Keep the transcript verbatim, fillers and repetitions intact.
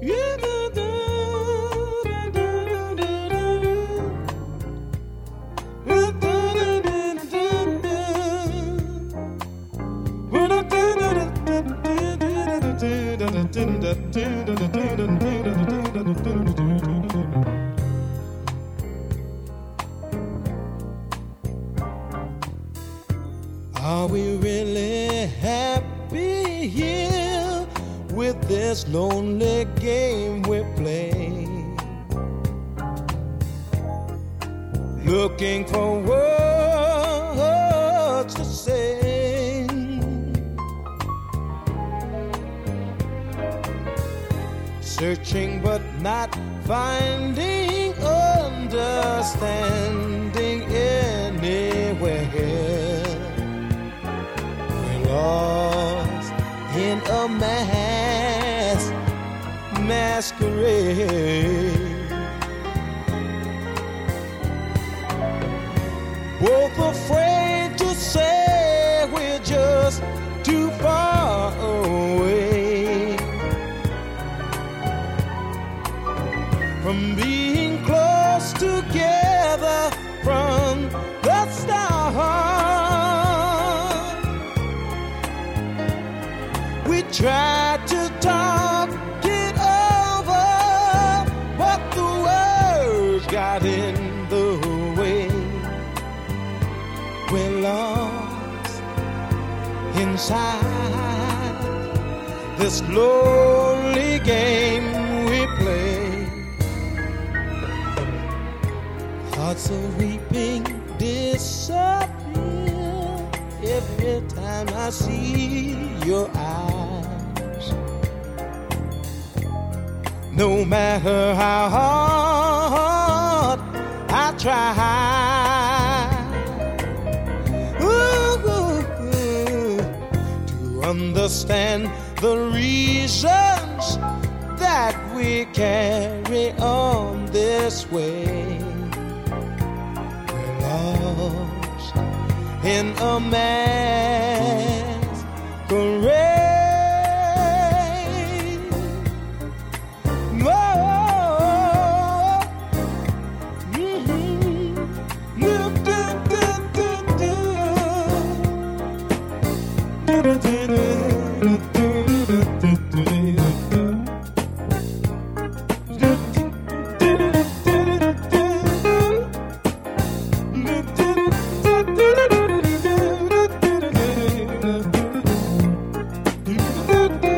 Are we really happy here with this lonely game we play? Looking for words to say, searching but not finding understanding anywhere. Lost in a mass masquerade, both afraid to say we're just too far away from being close together from the start. We tried to talk it over, but the words got in the way. We're lost inside this lonely game we play. Hearts are weeping disappear every time I see your eyes. No matter how hard I try ooh, ooh, ooh, to understand the reasons that we carry on this way, we're lost in a masquerade. Do